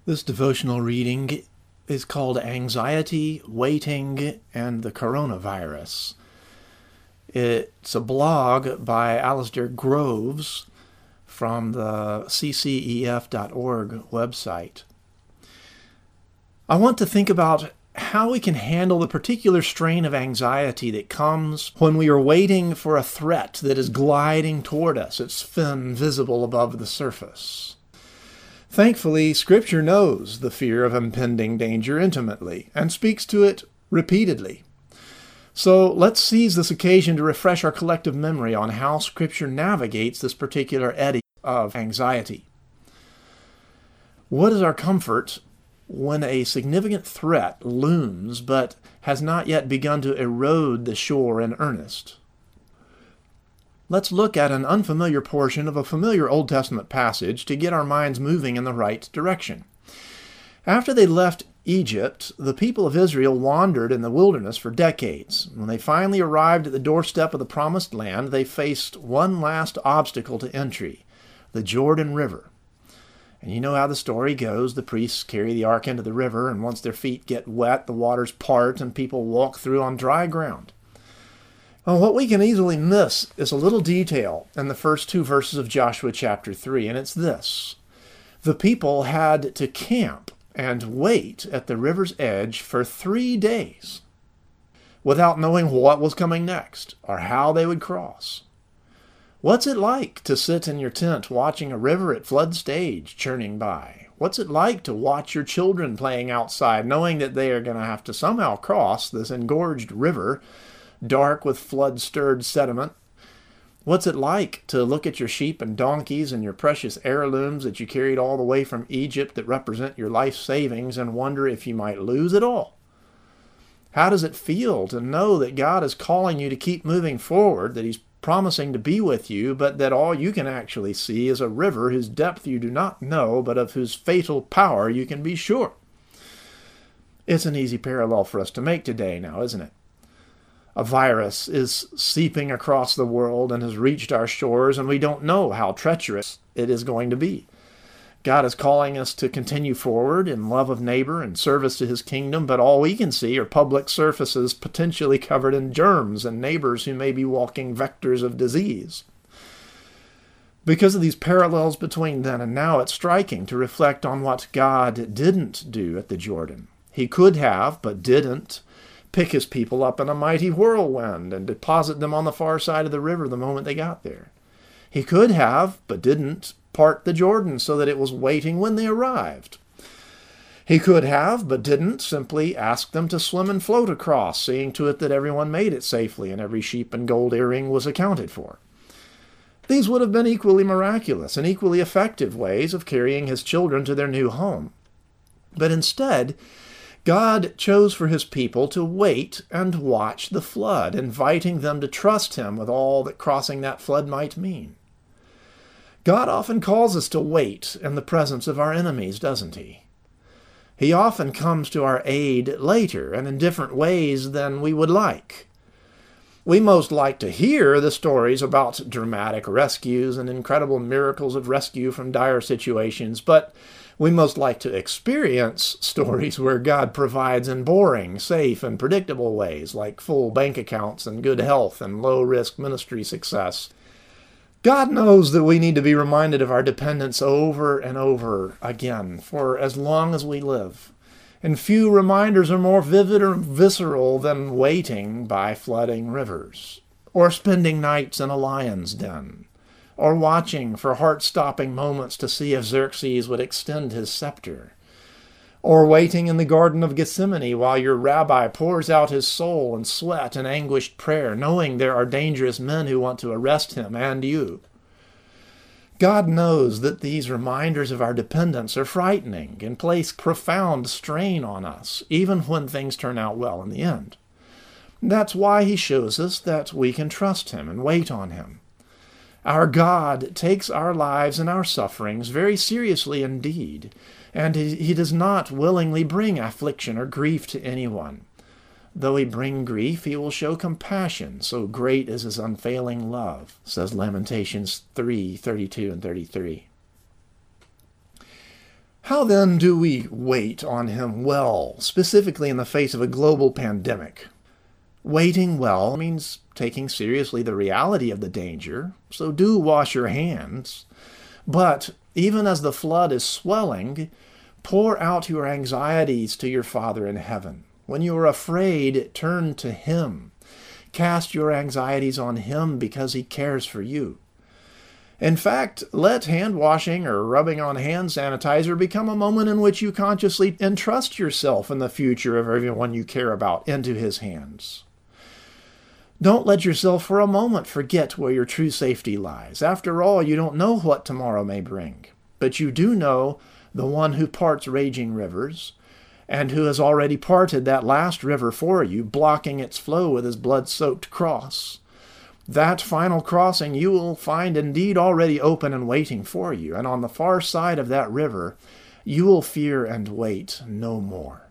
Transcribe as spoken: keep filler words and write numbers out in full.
This devotional reading is called Anxiety, Waiting, and the Coronavirus. It's a blog by Alistair Groves from the C C E F dot org website. I want to think about how we can handle the particular strain of anxiety that comes when we are waiting for a threat that is gliding toward us, its fin visible above the surface. Thankfully, Scripture knows the fear of impending danger intimately and speaks to it repeatedly. So let's seize this occasion to refresh our collective memory on how Scripture navigates this particular eddy of anxiety. What is our comfort when a significant threat looms but has not yet begun to erode the shore in earnest? Let's look at an unfamiliar portion of a familiar Old Testament passage to get our minds moving in the right direction. After they left Egypt, the people of Israel wandered in the wilderness for decades. When they finally arrived at the doorstep of the Promised Land, they faced one last obstacle to entry, the Jordan River. And you know how the story goes. The priests carry the ark into the river, and once their feet get wet, the waters part and people walk through on dry ground. Well, what we can easily miss is a little detail in the first two verses of Joshua chapter three, and it's this. The people had to camp and wait at the river's edge for three days without knowing what was coming next or how they would cross. What's it like to sit in your tent watching a river at flood stage churning by? What's it like to watch your children playing outside, knowing that they are going to have to somehow cross this engorged river, dark with flood-stirred sediment? What's it like to look at your sheep and donkeys and your precious heirlooms that you carried all the way from Egypt that represent your life savings and wonder if you might lose it all? How does it feel to know that God is calling you to keep moving forward, that He's promising to be with you, but that all you can actually see is a river whose depth you do not know, but of whose fatal power you can be sure? It's an easy parallel for us to make today now, isn't it? A virus is seeping across the world and has reached our shores, and we don't know how treacherous it is going to be. God is calling us to continue forward in love of neighbor and service to His kingdom, but all we can see are public surfaces potentially covered in germs and neighbors who may be walking vectors of disease. Because of these parallels between then and now, it's striking to reflect on what God didn't do at the Jordan. He could have, but didn't, pick His people up in a mighty whirlwind and deposit them on the far side of the river the moment they got there. He could have, but didn't, part the Jordan so that it was waiting when they arrived. He could have, but didn't, simply ask them to swim and float across, seeing to it that everyone made it safely and every sheep and gold earring was accounted for. These would have been equally miraculous and equally effective ways of carrying His children to their new home. But instead, God chose for His people to wait and watch the flood, inviting them to trust Him with all that crossing that flood might mean. God often calls us to wait in the presence of our enemies, doesn't He? He often comes to our aid later and in different ways than we would like. We most like to hear the stories about dramatic rescues and incredible miracles of rescue from dire situations, but we most like to experience stories where God provides in boring, safe, and predictable ways, like full bank accounts and good health and low-risk ministry success. God knows that we need to be reminded of our dependence over and over again for as long as we live. And few reminders are more vivid or visceral than waiting by flooding rivers, or spending nights in a lion's den, or watching for heart-stopping moments to see if Xerxes would extend his scepter, or waiting in the Garden of Gethsemane while your rabbi pours out his soul in sweat and anguished prayer, knowing there are dangerous men who want to arrest him and you. God knows that these reminders of our dependence are frightening and place profound strain on us, even when things turn out well in the end. That's why He shows us that we can trust Him and wait on Him. Our God takes our lives and our sufferings very seriously indeed, and he, he does not willingly bring affliction or grief to anyone. Though He bring grief, He will show compassion, so great is His unfailing love, says Lamentations three, thirty-two and thirty-three. How then do we wait on him well, specifically in the face of a global pandemic? Waiting well means taking seriously the reality of the danger, so do wash your hands. But even as the flood is swelling, pour out your anxieties to your Father in heaven. When you are afraid, turn to him. Cast your anxieties on him because he cares for you. In fact, let hand washing or rubbing on hand sanitizer become a moment in which you consciously entrust yourself and the future of everyone you care about into his hands. Don't let yourself for a moment forget where your true safety lies. After all, you don't know what tomorrow may bring, but you do know the one who parts raging rivers, and who has already parted that last river for you, blocking its flow with his blood-soaked cross. That final crossing you will find indeed already open and waiting for you, and on the far side of that river you will fear and wait no more.